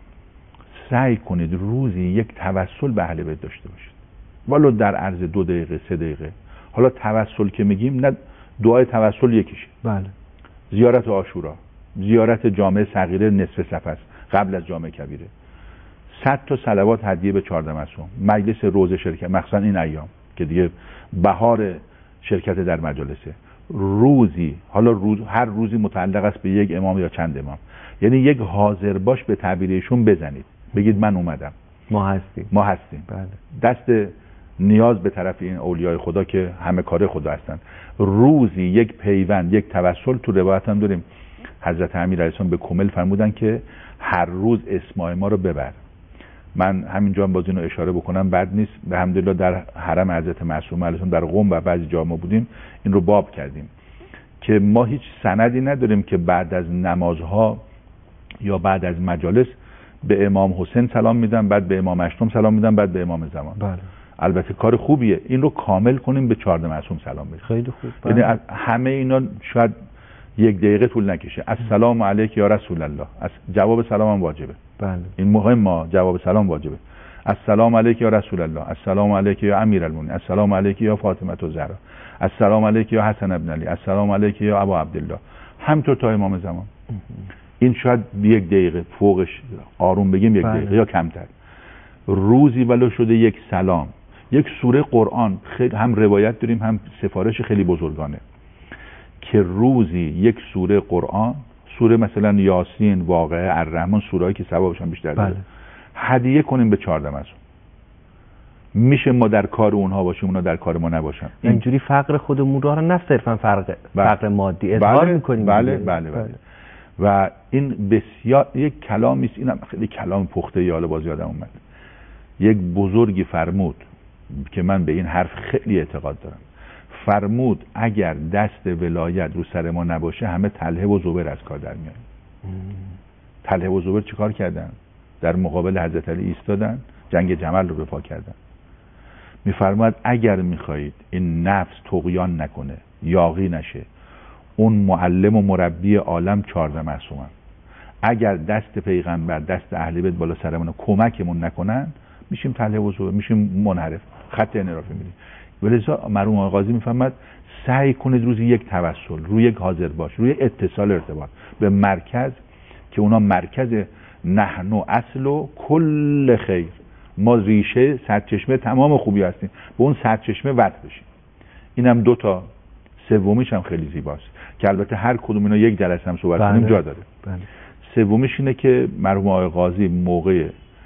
سعی کنید روزی یک توسل به اهل بیت داشته باشید، ولو در عرض 2 دقیقه 3 دقیقه. حالا توسل که میگیم نه دعای توسل یکیشه. بله. زیارت عاشورا، زیارت جامع صغیره نصف صف است قبل از جامع کبیره، 100 تا صلوات هدیه به 14 معصوم، مجلس روزه شرکت، مخصوصا این ایام که دیگه بهار شرکت در مجالسه. روزی، حالا هر روزی متعلق است به یک امام یا چند امام، یعنی یک حاضر باش به تعبیرشون بزنید، بگید من اومدم، ما هستیم. بله. دست نیاز به طرف این اولیای خدا که همه کاره خدا هستن. روزی یک پیوند، یک توسل. تو روایت هم داریم حضرت امیر علیه السلام به کمل فرمودن که هر روز اسمای ما رو ببر. من همینجا هم باز اینو اشاره بکنم بد نیست، به الحمدلله در حرم حضرت معصومه علیه السلام در قم و بعضی جا ما بودیم این رو باب کردیم که ما هیچ سندی نداریم که بعد از نمازها یا بعد از مجالس به امام حسین سلام میدن، بعد به امام اشتم سلام میدن، بعد به امام زمان. بله. البته کار خوبیه، این رو کامل کنیم به 14 معصوم سلام بدیم. خیلی خوب. یعنی همه اینا شاید 1 دقیقه طول نکشه. السلام علیک یا رسول الله. جواب سلام هم واجبه. بله. این مهمه، جواب سلام واجبه. السلام علیک یا رسول الله، السلام علیک یا امیرالمومنین، السلام علیک یا فاطمه الزهرا، السلام علیک یا حسن ابن علی، السلام علیک یا ابا عبدالله. همطور تا امام زمان. این شاید 1 دقیقه، فوقش آروم بگیم 1 دقیقه یا کمتر. روزی ولو شده 1 سلام. یک سوره قرآن، خیلی هم روایت داریم هم سفارش خیلی بزرگانه که روزی 1 سوره قرآن، سوره مثلا یاسین، واقعه، الرحمن، سورهایی که ثوابش هم بیشتر داره، هدیه کنیم به 4 مظلوم. میشه ما در کار اونها باشیم، اونا در کار ما نباشن. اینجوری فقر خودمون رو نه صرفا فقر مادی اظهار میکنیم. بله. و این بسیار یک کلامی است، اینم خیلی کلام پخته یاله باز یادم اومد. یک بزرگی فرمود که من به این حرف خیلی اعتقاد دارم. فرمود اگر دست ولایت رو سر ما نباشه همه طلحه و زبیر از کار در میان. طلحه و زبیر چیکار کردن؟ در مقابل حضرت علی ایستادن، جنگ جمل رو به پا کردن. میفرماید اگر میخواهید این نفس طغیان نکنه، یاغی نشه، اون معلم و مربی عالم 14 معصومن، اگر دست پیغمبر، دست اهل بیت بالا سرمون کمکمون نکنن میشیم طلحه و زبیر، میشیم منحرف، خط انحرافی میریم. ولذا مرحوم آقای قاضی میفرماید سعی کنید روزی 1 توسل، روی 1 حاضر باش، روی اتصال ارتباط به مرکز که اونا مرکز نحن اصل و کل خیر، ما ریشه سرچشمه تمام خوبی هستیم، به اون سرچشمه وصل بشیم. اینم 2 تا، سومیش هم خیلی زیباست که البته هر کدوم اینا 1 جلسه هم صحبت کنیم جا داره. سومیش اینه که مرحوم آقای قاضی موقع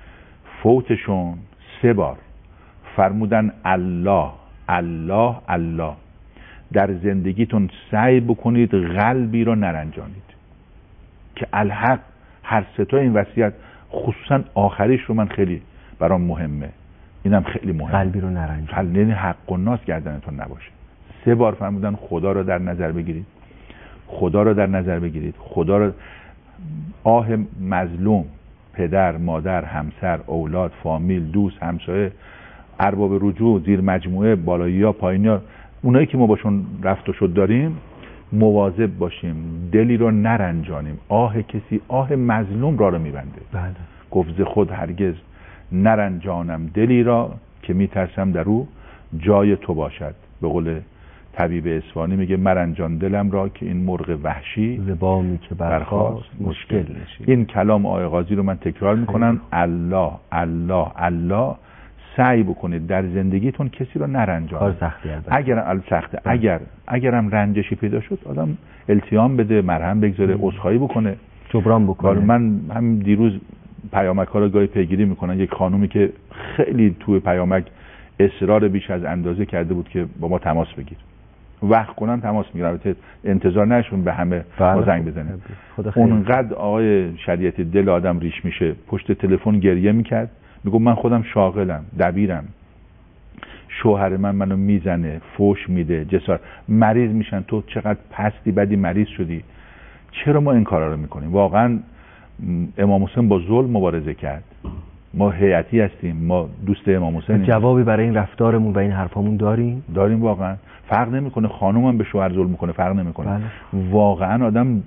فوتشون 3 بار فرمودن الله الله الله. در زندگیتون سعی بکنید قلبی رو نرنجانید که الحق. هر 3 تا این وصیت، خصوصا آخریش رو من خیلی برام مهمه، اینم خیلی مهمه. قلبی رو نرنجانید، یعنی حق و ناس گردنتون نباشه. 3 بار فرمودن خدا رو در نظر بگیرید، خدا رو در نظر بگیرید، خدا رو. آه مظلوم، پدر، مادر، همسر، اولاد، فامیل، دوست، همسایه، ارباب رجوع، زیر مجموعه، بالایی‌ها، پایینی‌ها، اونایی که ما باشون رفت و شد داریم، مواظب باشیم دلی رو نرنجانیم. آه کسی، آه مظلوم را رو میبنده. گفت ز خود هرگز نرنجانم دلی را که میترسم در او جای تو باشد. به قول طبیب اصفهانی میگه مرنجان دلم را که این مرغ وحشی ز بامی که برخاست مشکل نشید. این کلام آقای قاضی رو من تکرار میکنم. الله الله الله. سعی بکنید در زندگیتون کسی رو نرنجانید. اگرم رنجشی پیدا شد آدم التیام بده، مرهم بگذاره، عذرخواهی بکنه، جبران بکنه. من هم دیروز پیامک ها رو گاهی پیگیری میکنن. یک خانومی که خیلی توی پیامک اصرار بیش از اندازه کرده بود که با ما تماس بگیر، وقت کنن تماس میگیرن، البته انتظار نشون به همه ما زنگ بزنه. اونقدر آقای شریعتی دل آدم ریش میشه، پشت تلفن گریه میکرد، میگم من خودم شاغلم، دبیرم، شوهر منو میزنه، فوش میده، جسارت، مریض میشن، تو چقدر پستی، بدی مریض شدی، چرا ما این کارا رو میکنیم؟ واقعا امام حسین با ظلم مبارزه کرد، ما هیئتی هستیم، ما دوست امام حسین. جوابی برای این رفتارمون و این حرفامون داریم واقعا فرق نمیکنه. خانومم به شوهر ظلم میکنه، فرق نمیکنه. واقعا آدم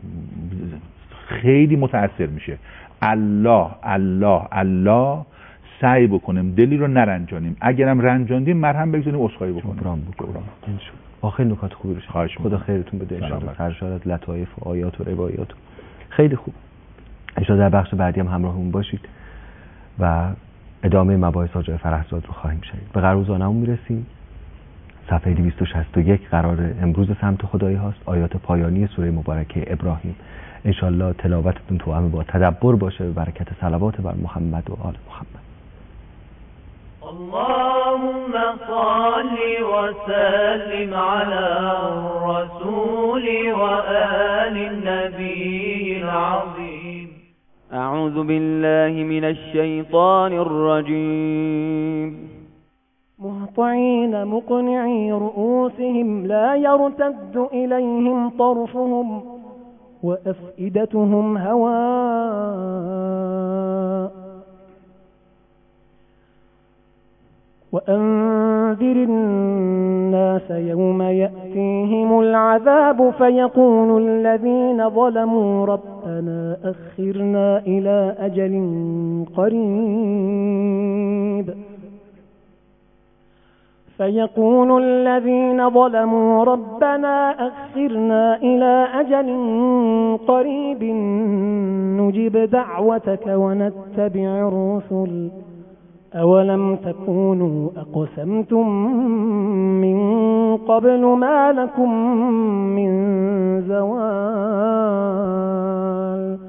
خیلی متاثر میشه. الله الله الله. سعی بکنیم دلی رو نرنجانیم، اگرم رنجاندیم مرهم بگذاریم، عذرخواهی بکنیم. آخر نکات خوبی رو خواهش خدا خیرتون بده ان شاء الله. سرشارت لطایف و آیات و روایات خیلی خوب. ان شاء الله در بخش بعدی هم همراهمون باشید و ادامه مباحث آقای فرهزاد رو خواهیم شنید. به قرارگزارمون میرسیم. صفحه 261 قرار امروز سمت خدایی هاست، آیات پایانی سوره مبارکه ابراهیم. ان شاء الله تلاوتتون توأم با تدبر باشه به برکت صلوات بر محمد و آل محمد. اللهم صل وسلم على الرسول وآل النبي العظيم. أعوذ بالله من الشيطان الرجيم. مهطعين مقنعي رؤوسهم لا يرتد إليهم طرفهم وأفئدتهم هواء. وأنذر الناس يوم يأتي يأتيهم العذاب فيقول الذين ظلموا ربنا أخرنا إلى أجل قريب فيقول الذين ظلموا ربنا أخرنا إلى أجل قريب نجب دعوتك ونتبع الرسل أولم تكونوا أقسمتم من قبل ما لكم من زوال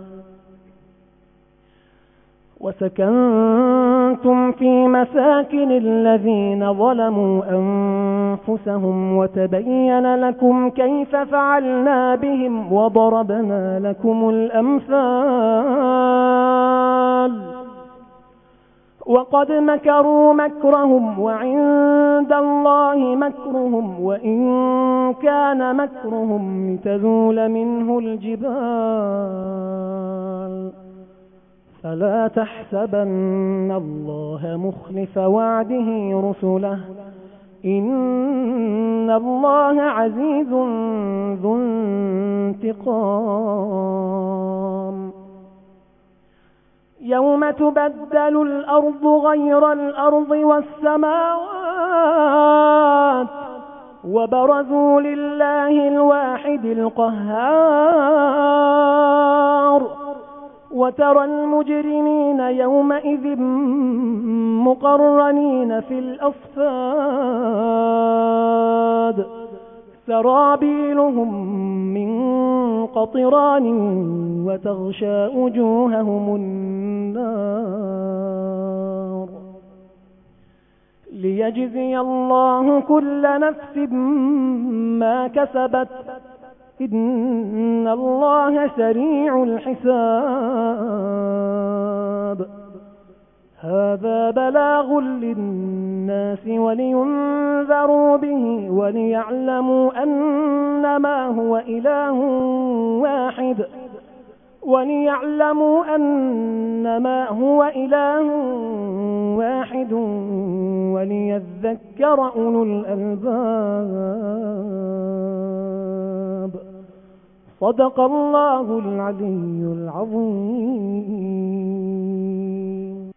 وسكنتم في مساكن الذين ظلموا أنفسهم وتبين لكم كيف فعلنا بهم وضربنا لكم الأمثال وقد مكروا مكرهم وعند الله مكرهم وإن كان مكرهم لتزول منه الجبال فلا تحسبن الله مخلف وعده رسله إن الله عزيز ذو انتقام يوم تبدل الأرض غير الأرض والسماوات وبرزوا لله الواحد القهار وترى المجرمين يومئذ مقرنين في الأصفاد سرابيلهم من قطران وتغشى وجوههم النار ليجزي الله كل نفس ما كسبت إن الله سريع الحساب هذا بلاغ للناس ولينذروا به وليعلموا أنما هو إله واحد وليذكر أولو الألباب صدق الله العلي العظيم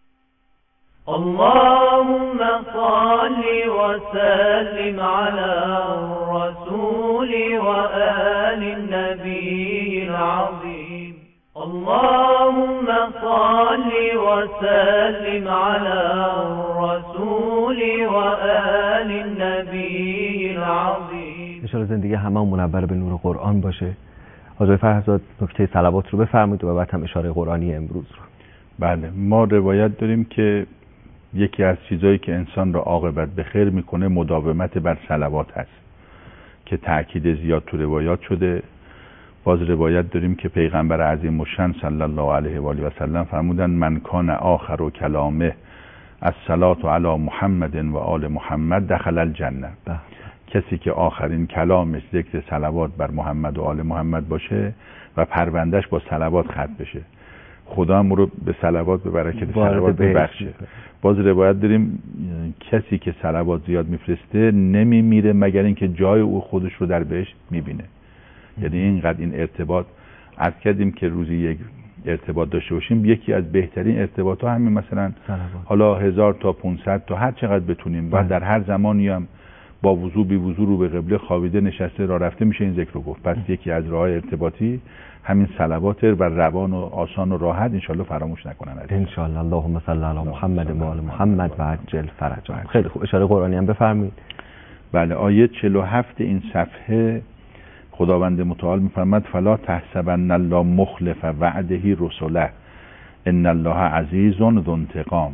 اللهم صل وسلم على الرسول وآل النبي العظيم اللهم صل وسلم على الرسول وآل النبي العظيم. ان شاء الله زندگی همه منور به نور قرآن باشه. حاج فرهزاد نکته صلوات رو بفرمایید و بعد هم اشاره قرآنی امروز رو. بله، ما روایت داریم که یکی از چیزایی که انسان را عاقبت به خیر میکنه مداومت بر صلوات هست که تأکید زیاد تو روایات شده. باز روایت داریم که پیغمبر عظیم الشأن صلی الله علیه و آله و سلم فرمودن من کان آخر و کلامه الصلاة علی محمد و آل محمد دخل الجنه. کسی که آخرین کلامش ذکر صلوات بر محمد و آل محمد باشه و پروندهش با صلوات ختم بشه، خدا هم رو به صلوات به برکت صلوات ببخشه. باز روایت داریم کسی که صلوات زیاد میفرسته نمیمیره مگر اینکه جای او خودش رو در بهشت میبینه. یعنی اینقدر این ارتباط عرض کردیم که روزی یک ارتباط داشته باشیم. یکی از بهترین ارتباط ها همین مثلا حالا 1000 تا 500 تا هر چقدر بتونیم و در هر زمانی هم با وضو بی وضو رو به قبله خوابیده نشسته راه رفته میشه این ذکر رو گفت. پس یکی از راه‌های ارتباطی همین صلوات و روان و آسان و راحت انشالله فراموش نکنن انشالله. اللهم صل علی محمد و آل محمد و عجل فرجهم. خیلی خوب، اشاره قرآنی هم بفرمایید. بله، آیه 47 این صفحه خداوند متعال میفرماد فلا تحسبن الله مخلف وعده رسله ان الله عزیز ذو انتقام.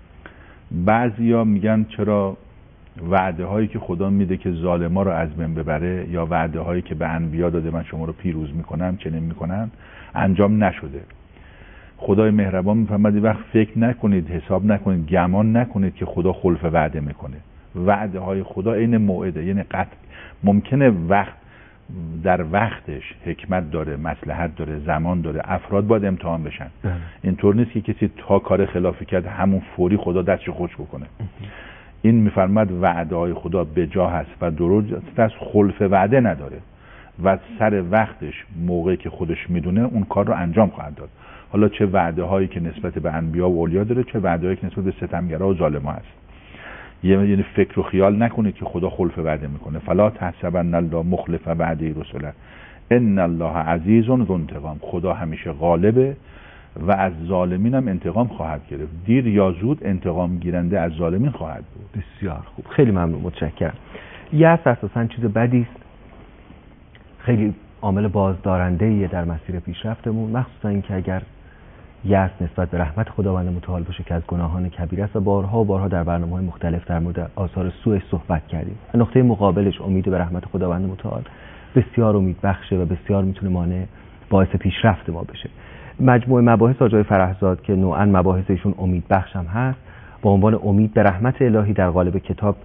بعضیا میگن چرا وعده هایی که خدا میده که ظالما رو از بین ببره یا وعده هایی که به انبیا داده من شما رو پیروز میکنم چنین میکنم انجام نشده. خدای مهربان میفرماد وقت فکر نکنید، حساب نکنید، گمان نکنید که خدا خلف وعده میکنه. وعده های خدا عین موعده، یعنی قطع. ممکنه وقت در وقتش حکمت داره، مصلحت داره، زمان داره، افراد باید امتحان بشن. اینطور نیست که کسی تا کار خلافی کرد همون فوری خدا دستش خوش بکنه. این میفرماد وعده های خدا به جا هست و درست است، خلف وعده نداره و سر وقتش موقعی که خودش میدونه اون کار رو انجام خواهد داد. حالا چه وعده هایی که نسبت به انبیا و اولیا داره، چه وعده هایی که نسبت به ستمگرا و ظالما هست. یعنی فکر و خیال نکنید که خدا خلف وعده میکنه. فلا تحسبن الله مخلف وعده رسوله ان الله عزیز ذو انتقام. خدا همیشه غالبه و از ظالمین هم انتقام خواهد گرفت. دیر یا زود انتقام گیرنده از ظالمین خواهد بود. بسیار خوب، خیلی ممنون، متشکرم. یأس اساساً چیز بدی است، خیلی عامل بازدارنده‌ایه در مسیر پیشرفتمون، مخصوصا اینکه اگر یأس نسبت به رحمت خداوند متعال باشه که از گناهان کبیره است و بارها و بارها در برنامه‌های مختلف در مورد آثار سوءش صحبت کردیم. نقطه مقابلش امید به رحمت خداوند متعال بسیار امید بخشه و بسیار میتونه مانع باعث پیشرفت ما بشه. مجموعه مباحث آقای فرحزاد که نوعاً مباحث ایشون امید بخش هم هست، با عنوان امید به رحمت الهی در قالب کتاب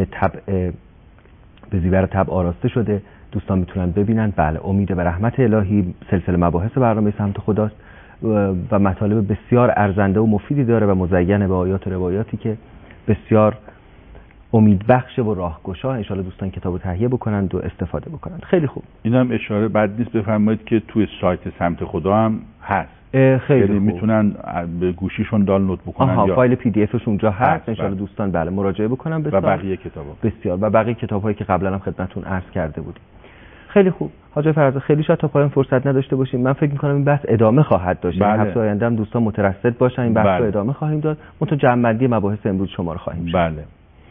به زیور طبع آراسته شده. دوستان میتونن ببینن. بله، امید به رحمت الهی سلسله مباحث برنامه سمت خداست و مطالب بسیار ارزنده و مفیدی داره و مزین به آیات و روایاتی که بسیار امید بخش و راهگشا. ان شاءالله دوستان کتابو تهیه بکنند و استفاده بکنند. خیلی خوب. اینم اشاره بد نیست بفرمایید که توی سایت سمت خدا هم هست. خیلی خوب. میتونن به گوشیشون دانلود بکنن یا فایل پی دی افش اونجا هست. ان شاءالله دوستان بله مراجعه بکنن و بقیه کتابا. بسیار و بقیه کتابایی که قبلا هم خدمتتون عرض کرده بودیم. خیلی خوب. حاج فرزاد خیلی شاید تا پایان فرصت نداشته باشیم. من فکر می‌کنم این بحث ادامه خواهد داشت. بله. هفته آینده هم دوستان مترصد باشن، این بحث رو ادامه خواهیم داد. ما جمع‌بندی مباحث امروز شما رو خواهیم شد. بله.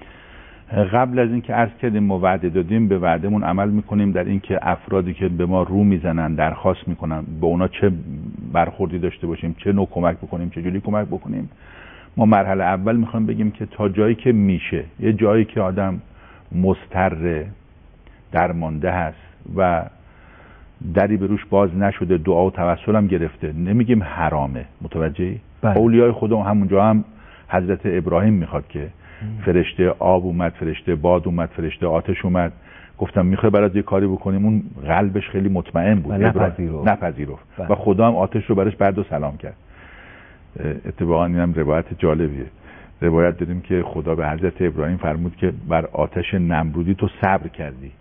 قبل از اینکه عرض کردیم ما وعده دادیم، به وعدمون عمل میکنیم در اینکه افرادی که به ما رو میزنن درخواست میکنن به اونا چه برخوردی داشته باشیم، چه نوع کمک بکنیم، چه جوری کمک بکنیم. ما مرحله اول میخوایم بگیم که تا جایی که میشه، یه جایی که آدم مضطر درمانده هست و دری به روش باز نشده، دعا و توسل هم گرفته، نمیگیم حرامه، متوجهی؟ اولیای خدا همونجا هم حضرت ابراهیم میخواد که فرشته آب اومد، فرشته باد اومد، فرشته آتش اومد، گفتم میخوای برات یه کاری بکنیم، اون قلبش خیلی مطمئن بود، نپذیرفت و خدا هم آتش رو براش برد و سلام کرد. اتفاقا اینم روایت جالبیه. روایت داریم که خدا به حضرت ابراهیم فرمود که بر آتش نمرودی تو صبر کردی.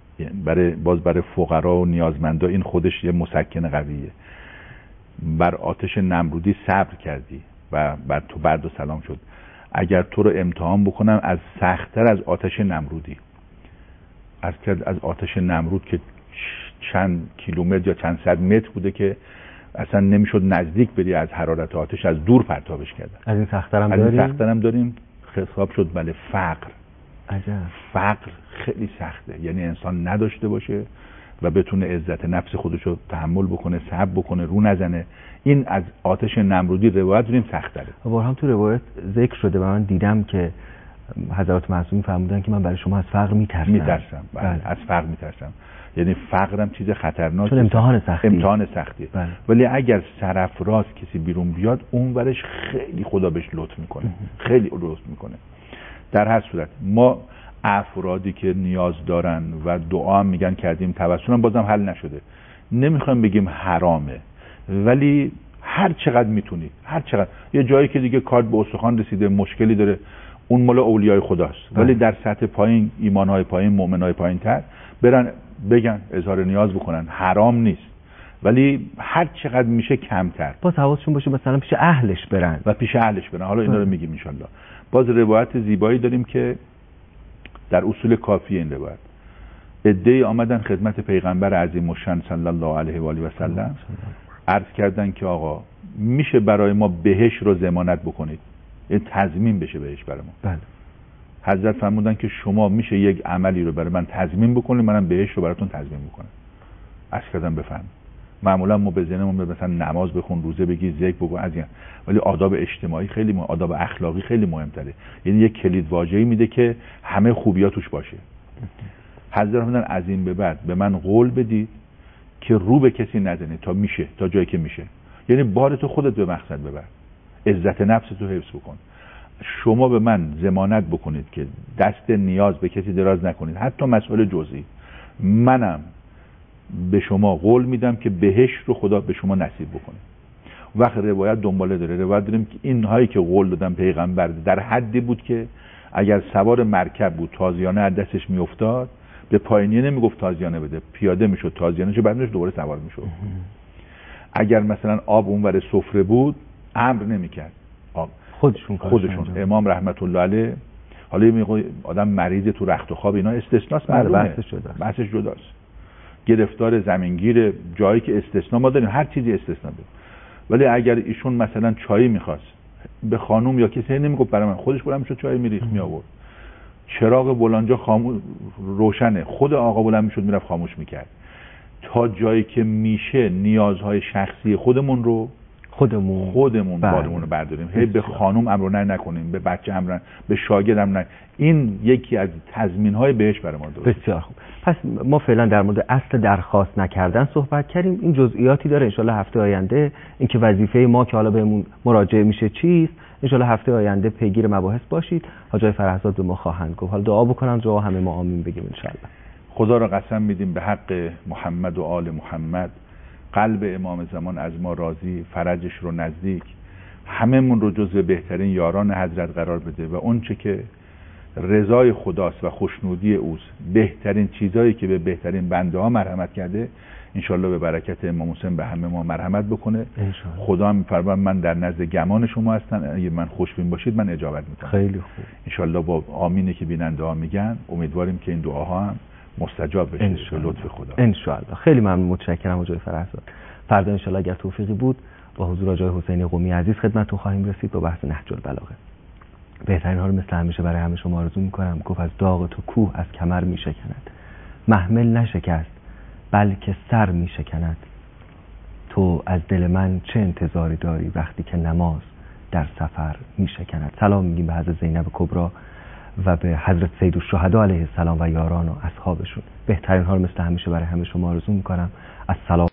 برای فقرا و نیازمندا این خودش یه مسکن قویه. بر آتش نمرودی صبر کردی و بر تو برد و سلام شد. اگر تو رو امتحان بکنم از سخت‌تر از آتش نمرودی، از آتش نمرود که چند کیلومتر یا چند صد متر بوده که اصلا نمیشد نزدیک بری، از حرارت آتش از دور پرتابش کردن. از این سخت‌تر هم داریم. حساب شد بله. فقر. عجب. فقر خیلی سخته، یعنی انسان نداشته باشه و بتونه عزت نفس خودش رو تحمل بکنه، صبر بکنه، رو نزنه. این از آتش نمرودی روایت داریم سخت‌تره. بارها هم تو روایت ذکر شده و من دیدم که حضرات معصومین فرمودن که من برای شما از فقر میترسم. بله. از فقر میترسم. یعنی فقرم چیز خطرناکه، چون امتحان سختیه. بله. ولی اگر سرفراز کسی بیرون بیاد، اون ورش خیلی خدا بهش لطف میکنه، خیلی لطف میکنه. در هر صورت ما افرادی که نیاز دارن و دعا هم میگن کردیم، توسل هم بازم حل نشده، نمیخوایم بگیم حرامه، ولی هر چقدر میتونید، هر چقدر. یه جایی که دیگه کارد به استخوان رسیده، مشکلی داره، اون مال اولیای خداست. ولی در سطح پایین، ایمانهای پایین، مؤمنهای پایین تر برن بگن، اظهار نیاز بکنن، حرام نیست، ولی هر چقدر میشه کمتر. باز حواسشون باشه مثلا پیش اهلش برن. حالا اینا رو میگیم ان شاءالله. باز روایت زیبایی داریم که در اصول کافی این روایت عده‌ای آمدن خدمت پیغمبر عظیم الشأن صلی الله علیه و آله و سلم، عرض کردن که آقا میشه برای ما بهشت رو ضمانت بکنید، این تضمین بشه بهشت برای ما. بله. حضرت فرمودن که شما میشه یک عملی رو برای من تضمین بکنید، منم بهشت رو براتون تضمین میکنم. عرض کردم بفهم. معمولا ما به ذهنمون مثلا نماز بخون، روزه بگی، ذکر بگو، از این، ولی آداب اجتماعی خیلی مهم، آداب اخلاقی خیلی مهمتره. یعنی یک کلید واژه‌ای میده که همه خوبی‌ها توش باشه. حضرت فرمودن از این به بعد به من قول بدید که رو به کسی نزنید تا جایی که میشه. یعنی بارتو خودت به مقصد ببر، عزت نفستو حفظ بکن. شما به من ضمانت بکنید که دست نیاز به کسی دراز نکنید، حتی مسئله جزئی. منم به شما قول میدم که بهشت رو خدا به شما نصیب بکنه. وقت روایت دنباله داره. روایت داریم که اینهایی که قول دادن پیغمبر در حدی بود که اگر سوار مرکب بود تازیانه از دستش میافتاد به پایینیه نمیگفت تازیانه بده، پیاده میشد تازیانه شد، بعدش دوباره سوار میشد. اگر مثلا آب اونور سفره بود امر نمیکرد، خودشون امام رحمت الله علیه. حالا میگه آدم مریض تو رخت و خواب اینا استثناست، بحثش جداست. گرفتار زمینگیر، جایی که استثنا ما داریم، هر چیزی استثنا داریم. ولی اگر ایشون مثلا چای میخواست به خانم یا کسی نمیگفت برای من، خودش بلند میشد چای میریخت می آورد. چراغ بلانجا روشنه، خود آقا بلند میشد میرفت خاموش میکرد. تا جایی که میشه نیازهای شخصی خودمون رو خودمون بارمون رو برداریم. هی به خانم امر نه نکنیم، به بچه امر، به شاگرد امر نه. این یکی از تضمین‌های بهش برای ما درست. بسیار خوب. پس ما فعلا در مورد اصل درخواست نکردن صحبت کردیم. این جزئیاتی داره، انشالله هفته آینده اینکه وظیفه ما که حالا بهمون مراجعه میشه چیست، انشالله هفته آینده پیگیر مباحث باشید. حاجی فرهزاد به ما خواهند گفت. حالا دعا بکنن دعا همه ما آمین بگیم انشالله. خدا را قسم میدیم به حق محمد و آل محمد، قلب امام زمان از ما راضی، فرجش رو نزدیک، هممون رو جزو بهترین یاران حضرت قرار بده و اون چه که رضای خداست و خوشنودی اوست، بهترین چیزایی که به بهترین بنده ها مرحمت کرده، انشالله به برکت امام حسین به همه ما مرحمت بکنه. خدا هم می‌فرماید من در نزد گمان شما هستم، اگه من خوشبین باشید من اجابت میکنم. خیلی خوب. انشالله با آمینی که بیننده ها میگن امیدواریم که این دعاها هم مستجاب بشه به لطف خدا. انشالله. خیلی ممنون، متشکرم حاجی فرهزاد. فردا انشالله اگر توفیقی بود با حضور حاجی حسینی قمی عزیز خدمتتون خواهیم رسید با بحث نهج البلاغه. بهترین ها رو مثل همیشه برای همه شما آرزو میکنم. گفت از داغ تو کوه از کمر میشکند، محمل نشکست بلکه سر میشکند. تو از دل من چه انتظاری داری وقتی که نماز در سفر میشکند. سلام میگیم به حضرت زینب کبرا و به حضرت سیدالشهدا علیه السلام و یاران و اصحابشون. بهترین ها رو مثل همیشه برای همه شما آرزو میکنم. السلام.